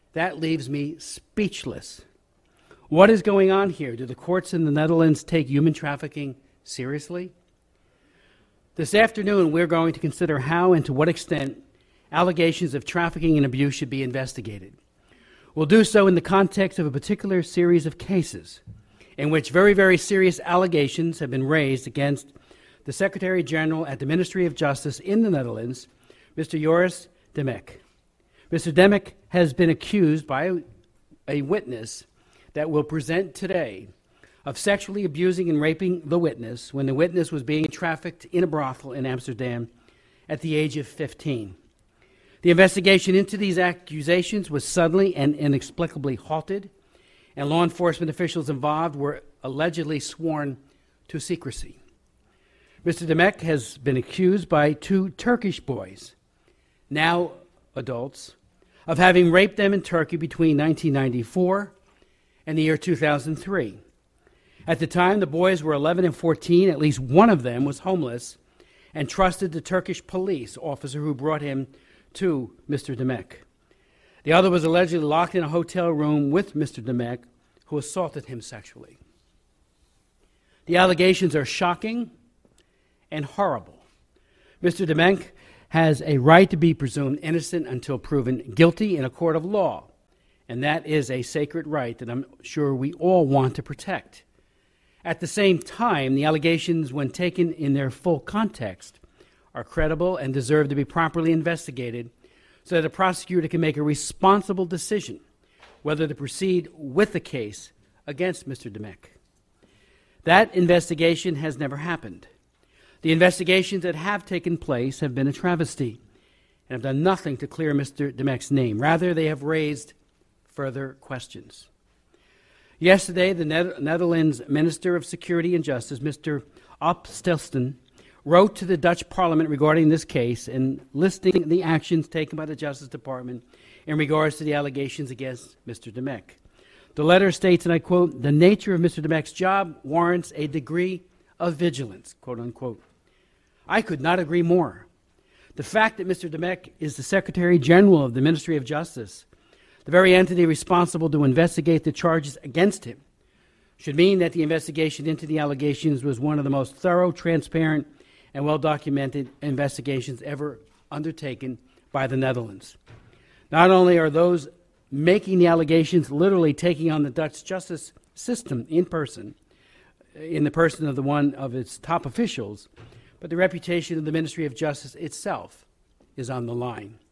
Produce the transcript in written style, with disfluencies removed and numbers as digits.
That leaves me speechless. What is going on here? Do the courts in the Netherlands take human trafficking seriously? This afternoon, we're going to consider how and to what extent allegations of trafficking and abuse should be investigated. We'll do so in the context of a particular series of cases in which very, very serious allegations have been raised against the Secretary General at the Ministry of Justice in the Netherlands, Mr. Joris de Mek. Mr. de Mek has been accused by a witness that will present today of sexually abusing and raping the witness when the witness was being trafficked in a brothel in Amsterdam at the age of 15. The investigation into these accusations was suddenly and inexplicably halted, and law enforcement officials involved were allegedly sworn to secrecy. Mr. de Mek has been accused by two Turkish boys, now adults, of having raped them in Turkey between 1994 and the year 2003. At the time, the boys were 11 and 14. At least one of them was homeless and trusted the Turkish police officer who brought him to Mr. de Mek. The other was allegedly locked in a hotel room with Mr. de Mek, who assaulted him sexually. The allegations are shocking and horrible. Mr. de Mek has a right to be presumed innocent until proven guilty in a court of law, and that is a sacred right that I'm sure we all want to protect. At the same time, the allegations, when taken in their full context, are credible and deserve to be properly investigated so that a prosecutor can make a responsible decision whether to proceed with the case against Mr. de Mek. That investigation has never happened. The investigations that have taken place have been a travesty and have done nothing to clear Mr. de Mek's name. Rather, they have raised further questions. Yesterday, the Netherlands Minister of Security and Justice, Mr. Opstelten, wrote to the Dutch Parliament regarding this case and listing the actions taken by the Justice Department in regards to the allegations against Mr. de Mek. The letter states, and I quote, "The nature of Mr. de Mek's job warrants a degree of vigilance," quote unquote. I could not agree more. The fact that Mr. de Mek is the Secretary General of the Ministry of Justice, the very entity responsible to investigate the charges against him, should mean that the investigation into the allegations was one of the most thorough, transparent, and well-documented investigations ever undertaken by the Netherlands. Not only are those making the allegations literally taking on the Dutch justice system in the person of one of its top officials, but the reputation of the Ministry of Justice itself is on the line.